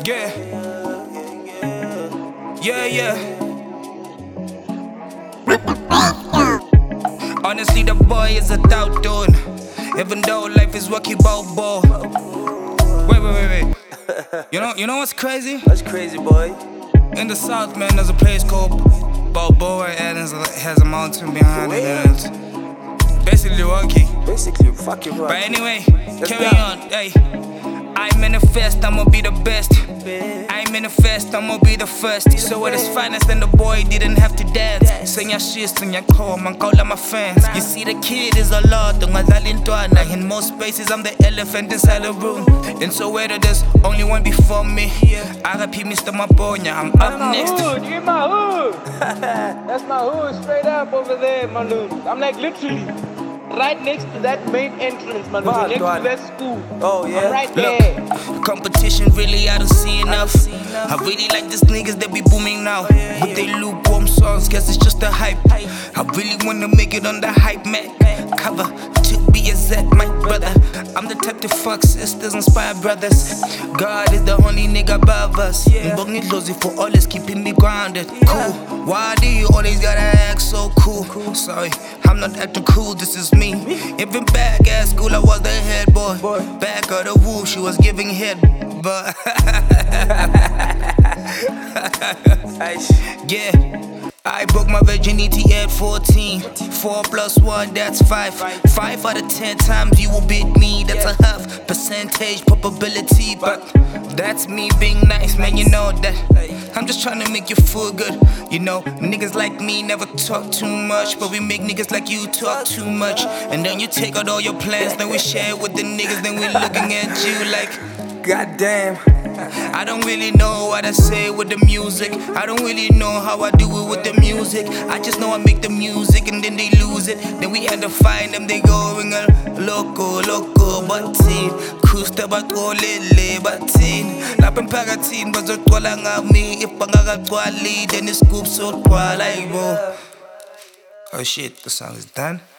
Yeah, yeah, yeah. Honestly, the boy is a doubt doing. Even though life is wacky bobo. Wait. You know what's crazy? That's crazy, boy. In the south, man, there's a place called Balboa, and it has a mountain behind it, and it's basically rocky. Basically, fuck you, bro. But anyway, Let's carry go. on. Hey, I manifest, I'ma be the best. I manifest, I'ma be the first. So it is finest, and the boy didn't have to dance. Sing your shit, sing your call, man, call out my fans. You see, the kid is a lot, in most spaces, I'm the elephant inside the room. In Soweto, there's only one before me. RIP Mr. Mabonya, I'm up next. Hood, you in my hood. That's my hood, straight up over there, my dude. I'm like literally right next to that main entrance, my dude. Next to that school. Oh, yeah? I'm right there. Look, competition really I don't see enough. I really like these niggas that be booming now. With they lukewarm songs, guess it's just a hype. I really wanna make it on the hype man cover. To be exact, my brother. I'm the type to fuck sisters, inspire brothers. God is the only nigga above us. Mbongi Dlozi for always keeping me grounded. Cool. Why do you always gotta act so cool? Sorry, I'm not acting cool, this is me. Even back at school, I was the head boy. Back of the woo, she was giving head, but yeah. I broke my virginity at 14. 4 plus 1, that's 5. 5 out of 10 times you will beat me. That's a half percentage probability, but that's me being nice, man. You know that. I'm just trying to make you feel good. You know, niggas like me never talk too much, but we make niggas like you talk too much. And then you take out all your plans, then we share it with the niggas, then we looking at you like, goddamn. I don't really know what I say with the music. I don't really know how I do it with the music. I just know I make the music and then they lose it. Then we end up finding them, they going loco, batin. Kusta batolele batin. Lapin pagatin, bazotwala ngami. If pangagagwali, then the scoop so twala. Oh shit, the song is done.